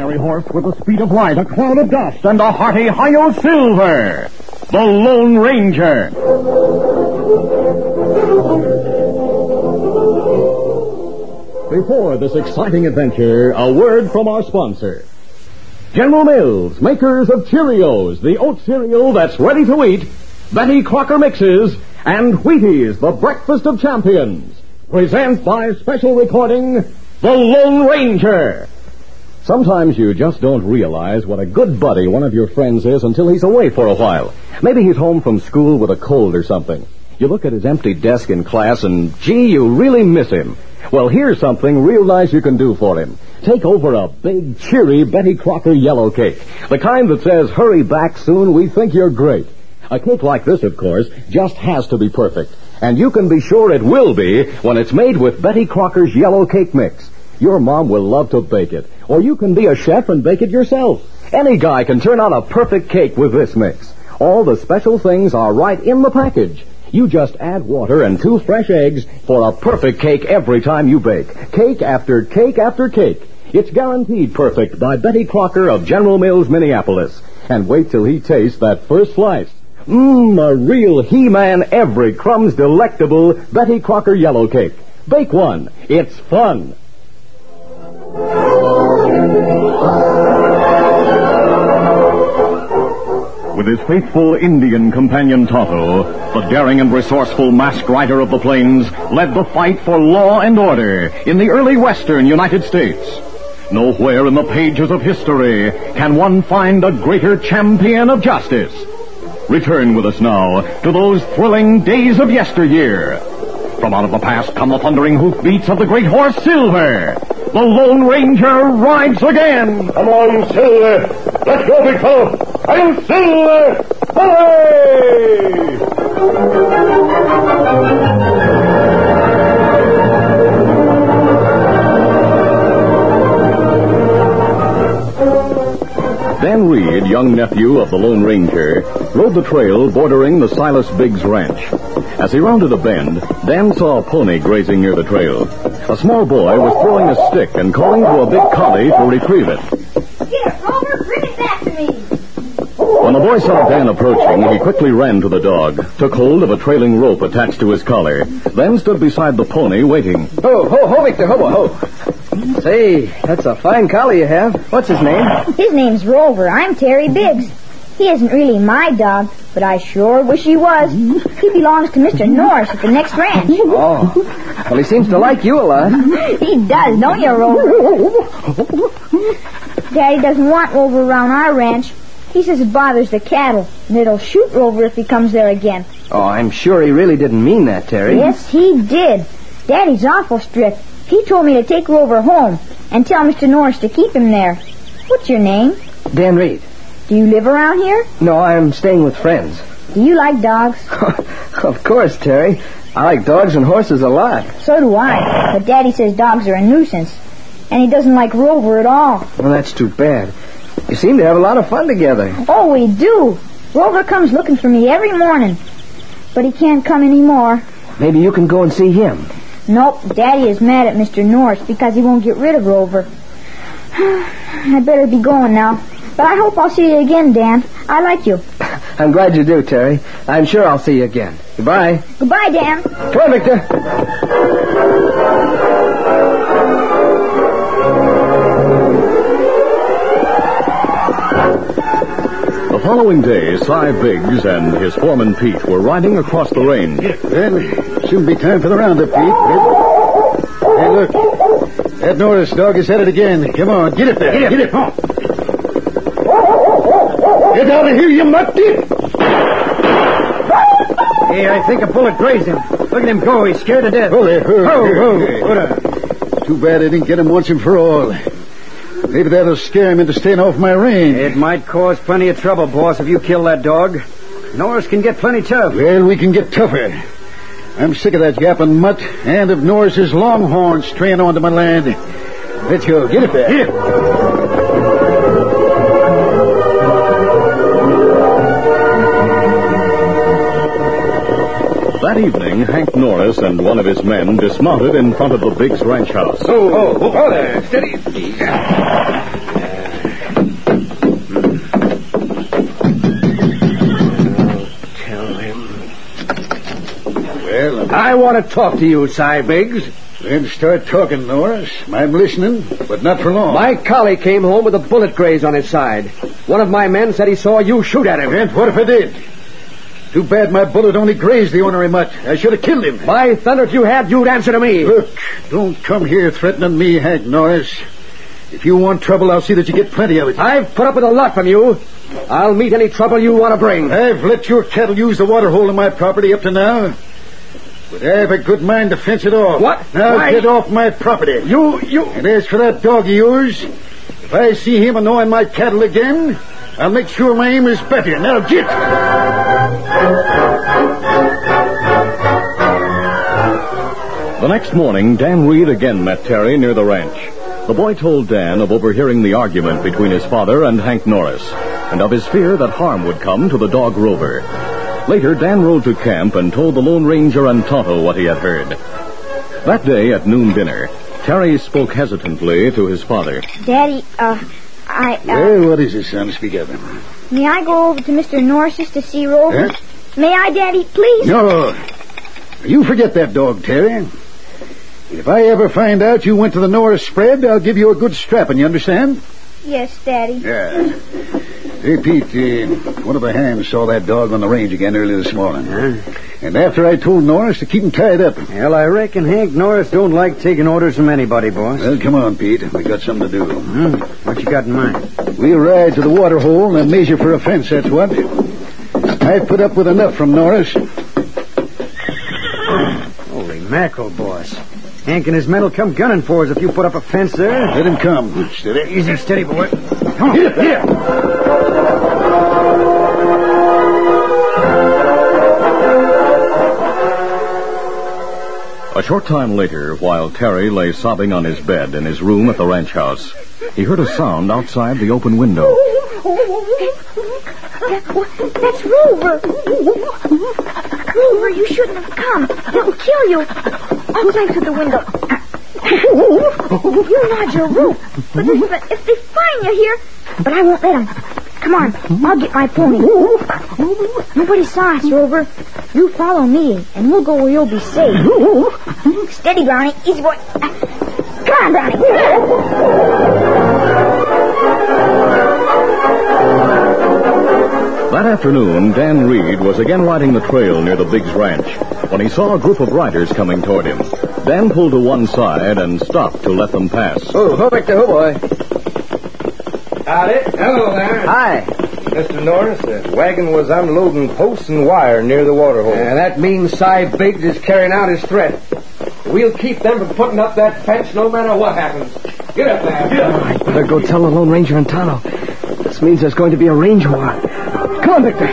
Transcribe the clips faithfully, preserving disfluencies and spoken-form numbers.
fiery horse with the speed of light, a cloud of dust, and a hearty Hi-Yo Silver, the Lone Ranger. Before this exciting adventure, a word from our sponsor. General Mills, makers of Cheerios, the oat cereal that's ready to eat, Betty Crocker Mixes, and Wheaties, the breakfast of champions, present by special recording, The Lone Ranger. Sometimes you just don't realize what a good buddy one of your friends is until he's away for a while. Maybe he's home from school with a cold or something. You look at his empty desk in class and, gee, you really miss him. Well, here's something real nice you can do for him. Take over a big, cheery Betty Crocker yellow cake. The kind that says, hurry back soon, we think you're great. A cake like this, of course, just has to be perfect. And you can be sure it will be when it's made with Betty Crocker's yellow cake mix. Your mom will love to bake it. Or you can be a chef and bake it yourself. Any guy can turn out a perfect cake with this mix. All the special things are right in the package. You just add water and two fresh eggs for a perfect cake every time you bake. Cake after cake after cake. It's guaranteed perfect by Betty Crocker of General Mills, Minneapolis. And wait till he tastes that first slice. Mmm, a real He-Man every crumb's delectable Betty Crocker yellow cake. Bake one. It's fun. With his faithful Indian companion Tonto, the daring and resourceful masked rider of the plains led the fight for law and order in the early western United States. Nowhere in the pages of history can one find a greater champion of justice. Return with us now to those thrilling days of yesteryear. From out of the past come the thundering hoofbeats of the great horse Silver. The Lone Ranger rides again. Come on, Silver. Let's go, big fellow. I'm Silver. Hooray! Dan Reed, young nephew of the Lone Ranger, rode the trail bordering the Silas Biggs ranch. As he rounded a bend, Dan saw a pony grazing near the trail. A small boy was throwing a stick and calling to a big collie to retrieve it. Here, Rover, bring it back to me. When the boy saw Dan approaching, he quickly ran to the dog, took hold of a trailing rope attached to his collar, then stood beside the pony waiting. Ho, ho, ho, Victor, ho, ho. Say, that's a fine collie you have. What's his name? His name's Rover. I'm Terry Biggs. He isn't really my dog, but I sure wish he was. He belongs to Mister Norris at the next ranch. Oh. Well, he seems to like you a lot. He does, don't you, Rover? Daddy doesn't want Rover around our ranch. He says it bothers the cattle, and it'll shoot Rover if he comes there again. Oh, I'm sure he really didn't mean that, Terry. Yes, he did. Daddy's awful strict. He told me to take Rover home and tell Mister Norris to keep him there. What's your name? Dan Reed. Do you live around here? No, I'm staying with friends. Do you like dogs? Of course, Terry. I like dogs and horses a lot. So do I. But Daddy says dogs are a nuisance. And he doesn't like Rover at all. Well, that's too bad. You seem to have a lot of fun together. Oh, we do. Rover comes looking for me every morning. But he can't come anymore. Maybe you can go and see him. Nope, Daddy is mad at Mister Norris because he won't get rid of Rover. I'd better be going now. But I hope I'll see you again, Dan. I like you. I'm glad you do, Terry. I'm sure I'll see you again. Goodbye. Goodbye, Dan. Come on, Victor. The following day, Cy Biggs and his foreman Pete were riding across the range. Well, soon be time for the roundup, Pete. Hey, look. That Norris dog is at it again. Come on, get it there. Get it. Get it. Oh. Get out of here, you mutt dip. Hey, I think a bullet grazed him. Look at him go. He's scared to death. Oh, there. Oh, oh, oh. Hold on. Too bad I didn't get him once and for all. Maybe that'll scare him into staying off my range. It might cause plenty of trouble, boss, if you kill that dog. Norris can get plenty tough. Well, we can get tougher. I'm sick of that yapping mutt and of Norris's longhorn straying onto my land. Let's go. Get it there. Here. That evening, Hank Norris and one of his men dismounted in front of the Biggs ranch house. Oh, oh, oh there. Steady. I want to talk to you, Cy Biggs. Then start talking, Norris. I'm listening, but not for long. My collie came home with a bullet grazed on his side. One of my men said he saw you shoot at him. And what if I did? Too bad my bullet only grazed the ornery mutt. I should have killed him. By thunder, if you had, you'd answer to me. Look, don't come here threatening me, Hank Norris. If you want trouble, I'll see that you get plenty of it. I've put up with a lot from you. I'll meet any trouble you want to bring. I've let your cattle use the water hole in my property up to now. But I have a good mind to fence it off. What? Now Why? get off my property. You, you... And as for that dog of yours, if I see him annoying my cattle again, I'll make sure my aim is better. Now get! The next morning, Dan Reed again met Terry near the ranch. The boy told Dan of overhearing the argument between his father and Hank Norris, and of his fear that harm would come to the dog Rover. Later, Dan rode to camp and told the Lone Ranger and Tonto what he had heard. That day at noon dinner, Terry spoke hesitantly to his father. Daddy, uh, I, uh... Well, what is it, son? Speak up. May I go over to Mister Norris's to see Rover? Huh? May I, Daddy, please? No. You forget that dog, Terry. If I ever find out you went to the Norris spread, I'll give you a good strapping, you understand? Yes, Daddy. Yeah. Hey, Pete, uh, one of the hands saw that dog on the range again early this morning. Huh? And after I told Norris to keep him tied up. Well, I reckon Hank Norris don't like taking orders from anybody, boss. Well, come on, Pete. We got something to do. Hmm? What you got in mind? We'll ride to the water hole and measure for a fence, that's what. I've put up with enough from Norris. Holy mackerel, boss. Hank and his men will come gunning for us if you put up a fence there. Let him come. Steady. Easy, steady, boy. Come on. Get up, get up. A short time later, while Terry lay sobbing on his bed in his room at the ranch house, he heard a sound outside the open window. That's Rover. Rover, you shouldn't have come. He'll kill you. I'll climb through the window. You nod your rope. But if, if they find you here... But I won't let them. Come on, I'll get my pony. Nobody saw us, Rover. You follow me, and we'll go where you'll be safe. Steady, Brownie. Easy, boy. Come on, Brownie. That afternoon, Dan Reed was again riding the trail near the Biggs Ranch when he saw a group of riders coming toward him. Dan pulled to one side and stopped to let them pass. Oh, ho, Victor, ho, boy. Howdy. Hello there. Hi. Mister Norris, the wagon was unloading posts and wire near the water hole. Uh, that means Cy Biggs is carrying out his threat. We'll keep them from putting up that fence no matter what happens. Get up there. Get up. I'd better go tell the Lone Ranger and Tonto. This means there's going to be a range war. Come on, Victor.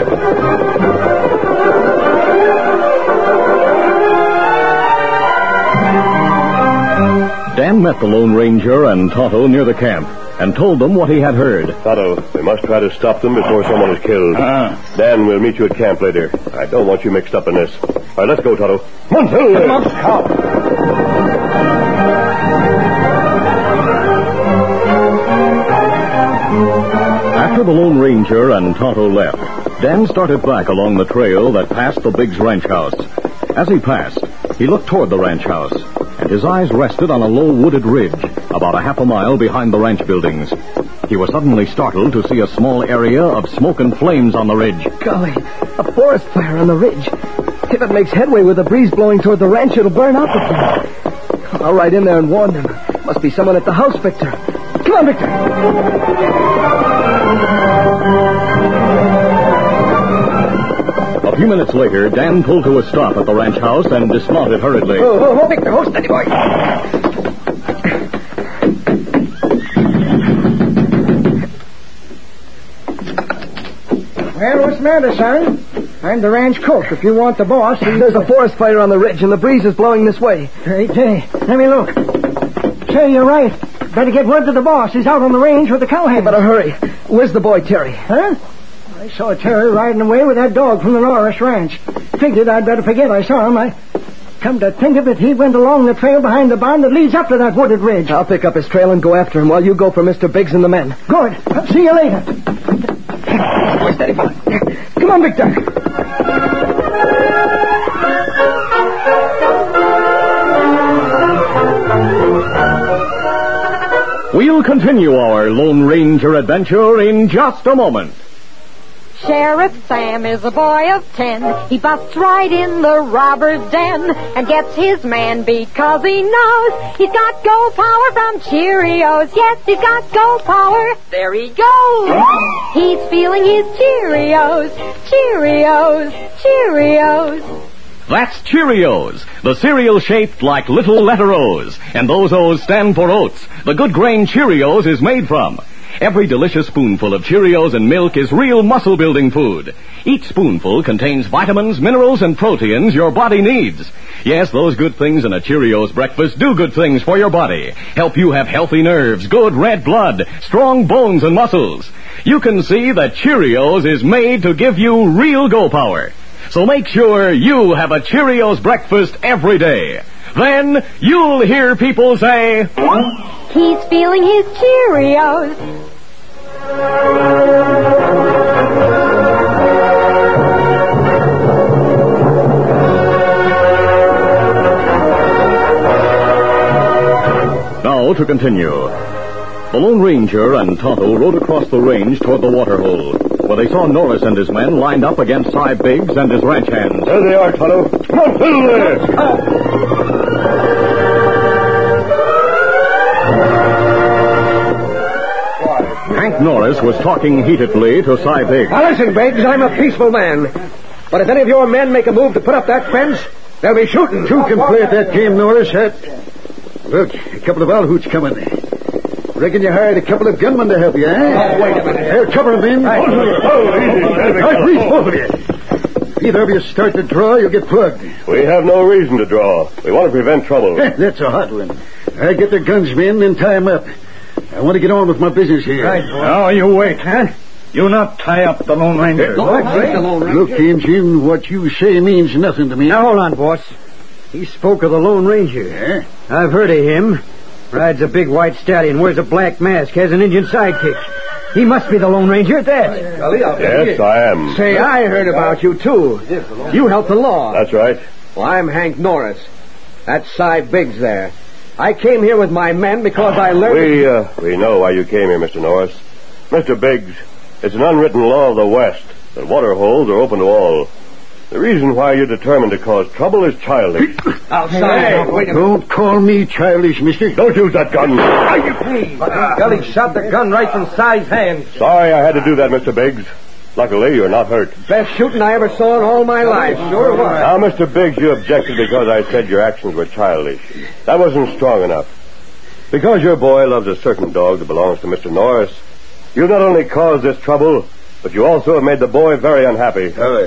Dan met the Lone Ranger and Tonto near the camp and told them what he had heard. Tonto, we must try to stop them before someone is killed. Uh-huh. Dan, we'll meet you at camp later. I don't want you mixed up in this. All right, let's go, Tonto. Come on, Phil. Come on. Come. After the Lone Ranger and Tonto left, Dan started back along the trail that passed the Biggs ranch house. As he passed, he looked toward the ranch house, and his eyes rested on a low wooded ridge about a half a mile behind the ranch buildings. He was suddenly startled to see a small area of smoke and flames on the ridge. Golly, a forest fire on the ridge. If it makes headway with the breeze blowing toward the ranch, it'll burn out the thing. I'll ride in there and warn them. Must be someone at the house, Victor. Come on, Victor. A few minutes later, Dan pulled to a stop at the ranch house and dismounted hurriedly. Oh, oh, oh, Victor, oh, steady, boy. Well, what's the matter, son? I'm the ranch cook. If you want the boss... He's... There's a forest fire on the ridge, and the breeze is blowing this way. Hey, hey, let me look. Say, you're right. Better get word to the boss. He's out on the range with the cowhands. Better hurry. Where's the boy, Terry? Huh? I saw Terry riding away with that dog from the Norris ranch. Figured I'd better forget I saw him. I... Come to think of it, he went along the trail behind the barn that leads up to that wooded ridge. I'll pick up his trail and go after him while you go for Mister Biggs and the men. Good. I'll see you later. Boy, steady, boy. Come on, Victor. We'll continue our Lone Ranger adventure in just a moment. Sheriff Sam is a boy of ten. He busts right in the robber's den and gets his man because he knows he's got gold power from Cheerios. Yes, he's got gold power. There he goes. He's feeling his Cheerios. Cheerios. Cheerios. That's Cheerios, the cereal shaped like little letter O's. And those O's stand for oats. The good grain Cheerios is made from. Every delicious spoonful of Cheerios and milk is real muscle-building food. Each spoonful contains vitamins, minerals, and proteins your body needs. Yes, those good things in a Cheerios breakfast do good things for your body. Help you have healthy nerves, good red blood, strong bones and muscles. You can see that Cheerios is made to give you real go power. So make sure you have a Cheerios breakfast every day. Then you'll hear people say, he's feeling his Cheerios. Now to continue. The Lone Ranger and Tonto rode across the range toward the water hole, where they saw Norris and his men lined up against Cy Biggs and his ranch hands. There they are, Tonto. Come on, through there. Hank Norris was talking heatedly to Cy Biggs. Now listen, Biggs, I'm a peaceful man. But if any of your men make a move to put up that fence, they'll be shooting. You can play at that game, Norris. That... Look, a couple of owl hoots coming. Reckon you hired a couple of gunmen to help you, eh? Oh, wait a minute. Here, cover them in. Oh, easy. All right, reach, both of you. If either of you start to draw, you'll get plugged. We have no reason to draw. We want to prevent trouble. That's a hot one. I get the guns, men, and tie them up. I want to get on with my business here. Right, boy. Oh, you wait, huh? You not tie up the Lone Ranger. What? The Lone Ranger? Look, Injun, what you say means nothing to me. Now, hold on, boss. He spoke of the Lone Ranger. Eh? I've heard of him. Rides a big white stallion, wears a black mask, has an Indian sidekick. He must be the Lone Ranger at that. Yes, I am. Say, I heard about you, too. You help the law. That's right. Well, I'm Hank Norris. That's Cy Biggs there. I came here with my men because I learned... We, uh, we know why you came here, Mister Norris. Mister Biggs, it's an unwritten law of the West that water holes are open to all. The reason why you're determined to cause trouble is childish. Outside. Hey, wait a minute. Don't call me childish, mister. Don't use that gun. Hey, Gully shot the gun right from Cy's hand. Sorry I had to do that, Mister Biggs. Luckily, you're not hurt. Best shooting I ever saw in all my life. Sure was. Now, Mister Biggs, you objected because I said your actions were childish. That wasn't strong enough. Because your boy loves a certain dog that belongs to Mister Norris, you not only caused this trouble, but you also have made the boy very unhappy. Uh,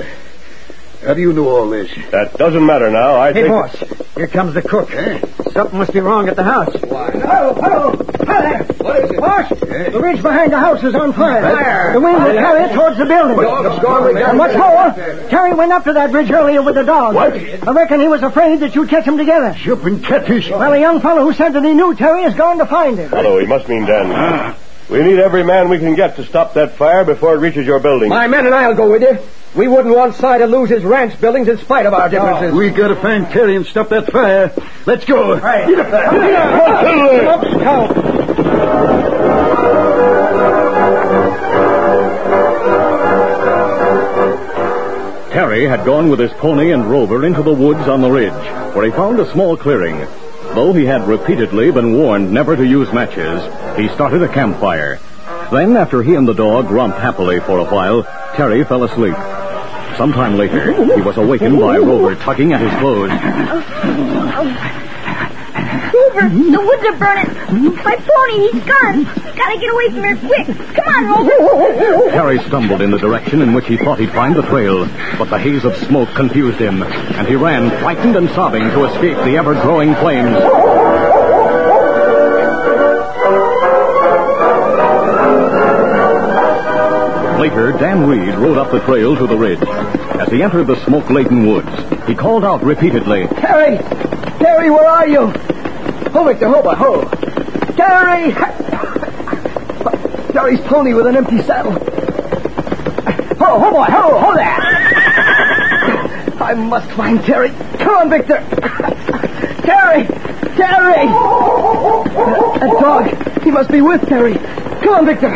how do you know all this? That doesn't matter now. I Hey, think... boss, here comes the cook. Eh? Something must be wrong at the house. Hello, hello. Hi there. What is it? Boss, Eh? the ridge behind the house is on fire. Fire? The wind will carry it towards the building. What's going on? And what's more, Terry went up to that bridge earlier with the dog. What? I reckon he was afraid that you'd catch them together. Jumping catfish. Well, a young fellow who said that he knew Terry is going to find him. Hello, he must mean Dan. We need every man we can get to stop that fire before it reaches your building. My men and I'll go with you. We wouldn't want Cy to lose his ranch buildings in spite of our differences. We gotta find Terry and stop that fire. Let's go. Right. Get up there. Up, count. Terry had gone with his pony and rover into the woods on the ridge, where he found a small clearing. Though he had repeatedly been warned never to use matches, he started a campfire. Then, after he and the dog romped happily for a while, Terry fell asleep. Sometime later, he was awakened by Rover tugging at his clothes. Rover, the woods are burning. My pony, he's gone. Gotta get away from here quick. Come on, Rover. Terry stumbled in the direction in which he thought he'd find the trail, but the haze of smoke confused him, and he ran, frightened and sobbing, to escape the ever-growing flames. Later, Dan Reed rode up the trail to the ridge. As he entered the smoke-laden woods, he called out repeatedly, Terry! Terry, where are you? Ho, Victor, ho, ho! Terry! Terry's pony with an empty saddle. Ho, ho, boy, ho, ho there! I must find Terry. Come on, Victor! Terry! Terry! That dog, He must be with Terry. Come on, Victor.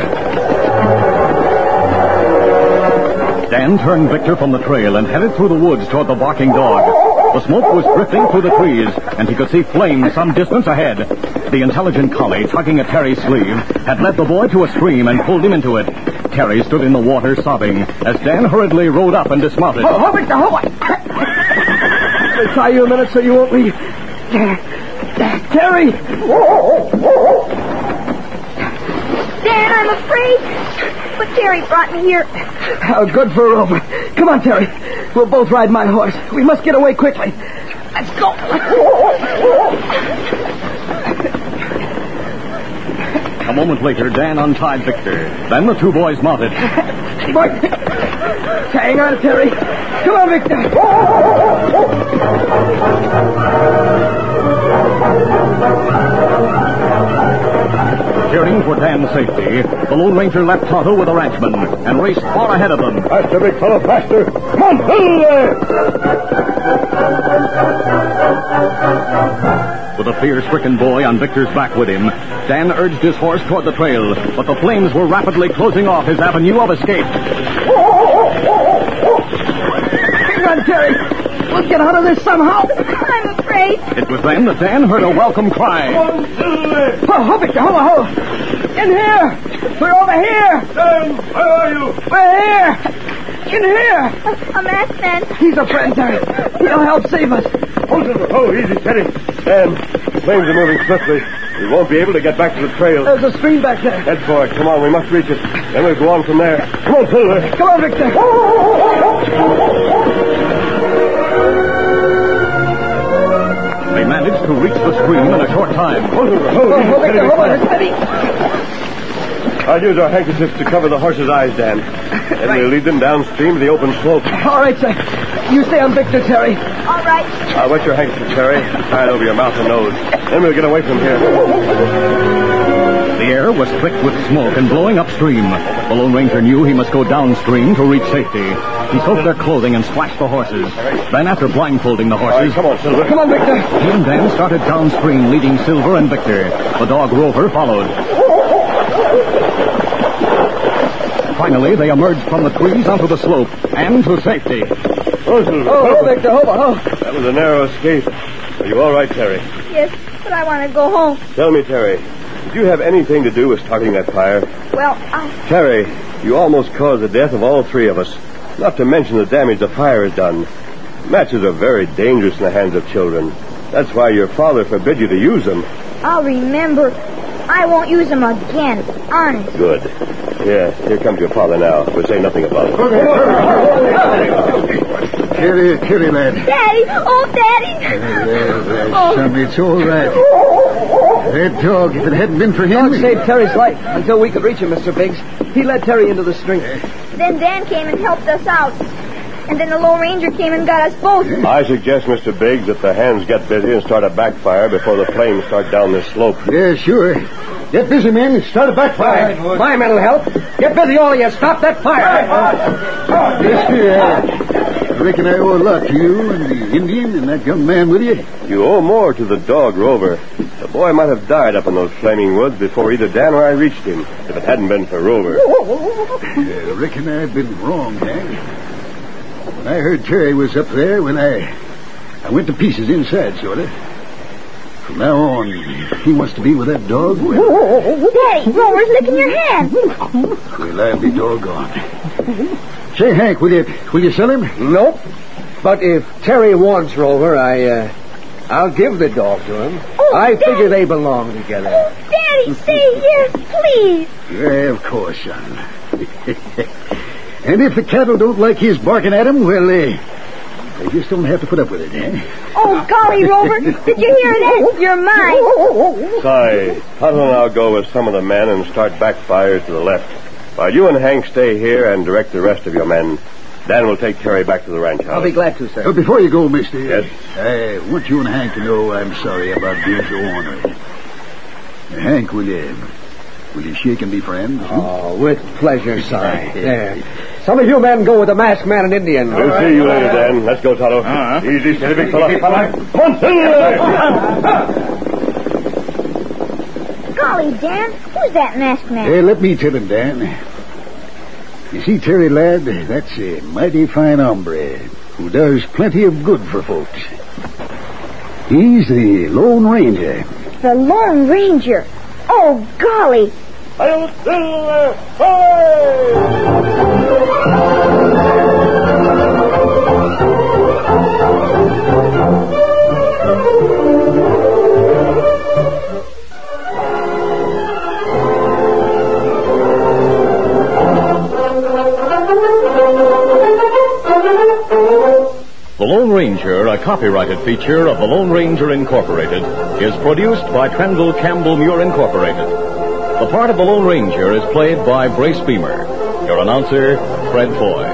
Dan turned Victor from the trail and headed through the woods toward the barking dog. The smoke was drifting through the trees, and he could see flames some distance ahead. The intelligent collie, tugging at Terry's sleeve, had led the boy to a stream and pulled him into it. Terry stood in the water sobbing as Dan hurriedly rode up and dismounted. Oh, oh Victor, hold on. I'll try you a minute so you won't leave. Terry! Dan, I'm afraid. But Terry brought me here. Oh, good for Rover. Come on, Terry. We'll both ride my horse. We must get away quickly. Let's go. A moment later, Dan untied Victor. Then the two boys mounted. Boy. Hang on, Terry. Come on, Victor. Cheering for Dan's safety, the Lone Ranger left Tonto with the ranchman and raced far ahead of them. Faster, big fellow, faster. Come on, there! With a fear-stricken boy on Victor's back with him, Dan urged his horse toward the trail, but the flames were rapidly closing off his avenue of escape. Hang on, Terry. We'll get out of this somehow. I'm afraid. It was then that Dan heard a welcome cry. Oh, oh, Victor, hold on, hold on. In here. We're over here. Dan, where are you? We're here. In here. A, a masked man. He's a friend, Terry. He'll help save us. Oh, oh, easy, steady. Dan, the flames are moving swiftly. We won't be able to get back to the trail. There's a stream back there. Head for it. Come on, we must reach it. Then we'll go on from there. Come on, Silver. Come on, Victor. They managed to reach the stream in a short time. Oh, oh, Oh, easy, Victor, steady, hold on. steady. Steady. I'll use our handkerchiefs to cover the horse's eyes, Dan. Then we'll lead them downstream to the open slope. All right, sir. You stay on Victor, Terry. All right. I'll wet your handkerchief, Terry. Tie it over your mouth and nose. Then we'll get away from here. The air was thick with smoke and blowing upstream. The Lone Ranger knew he must go downstream to reach safety. He soaked their clothing and splashed the horses. Then, after blindfolding the All right, horses, come on, Silver. Come on, Victor. he and Dan started downstream, leading Silver and Victor. The dog Rover followed. Finally, they emerged from the trees onto the slope and to safety. Oh, Silver. Oh, oh, Victor, hold on. Oh. That was a narrow escape. Are you all right, Terry? Yes, but I want to go home. Tell me, Terry, did you have anything to do with starting that fire? Well, I... Terry, you almost caused the death of all three of us. Not to mention the damage the fire has done. Matches are very dangerous in the hands of children. That's why your father forbid you to use them. I'll remember. I won't use them again. Honest. Good. Yeah, here comes your father now. We'll say nothing about it. Carry, carry, lad. Daddy! Oh, Daddy! There, there, son, it's all right. That dog, if it hadn't been for him... Dog saved Terry's life until we could reach him, Mister Biggs. He led Terry into the stream. Then Dan came and helped us out. And then the Lone Ranger came and got us both. I suggest, Mister Biggs, that the hands get busy and start a backfire before the flames start down this slope. Yeah, sure. Get busy, men. Start a backfire. My men'll help. Get busy, all of you. Stop that fire. Yes, sir. I reckon I owe a lot to you and the Indian and that young man with you. You owe more to the dog, Rover. The boy might have died up in those flaming woods before either Dan or I reached him, if it hadn't been for Rover. I reckon I've been wrong, man. When I heard Terry was up there, when I... I went to pieces inside, sort of. From now on, he wants to be with that dog. Well, Daddy, Rover's licking your hand. well I'll be doggone. Say, Hank, will you, will you sell him? Nope. But if Terry wants Rover, I, uh, I'll give the dog to him. Oh, I Daddy. figure they belong together. Oh, Daddy, say yes, please. Yeah, of course, son. And if the cattle don't like his barking at them, well, uh, they just don't have to put up with it, eh? Oh, golly, Rover, did you hear that? You're mine. Say, Tonto and I'll go with some of the men and start backfires to the left. While you and Hank stay here and direct the rest of your men, Dan will take Terry back to the ranch house. I'll be glad to, sir. But before you go, mister. Yes? I want you and Hank to know I'm sorry about being so ornery. Uh, Hank, will you... Will you shake and be friends? Oh, with pleasure, son. There. Some of you men go with the masked man and Indian. We'll see you later, Dan. Let's go, Tonto. Uh-huh. Easy, steady, big fella. Come on, Silver! Golly, golly, Dan, who's that masked man? Hey, let me tell him, Dan. You see, Terry, lad, that's a mighty fine hombre who does plenty of good for folks. He's the Lone Ranger. The Lone Ranger. Oh, golly. The Lone Ranger, a copyrighted feature of the Lone Ranger Incorporated, is produced by Trendle Campbell Muir Incorporated. The part of the Lone Ranger is played by Brace Beamer. Your announcer, Fred Foy.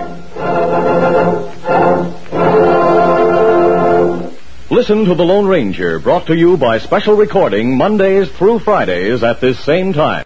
Listen to the Lone Ranger, brought to you by special recording Mondays through Fridays at this same time.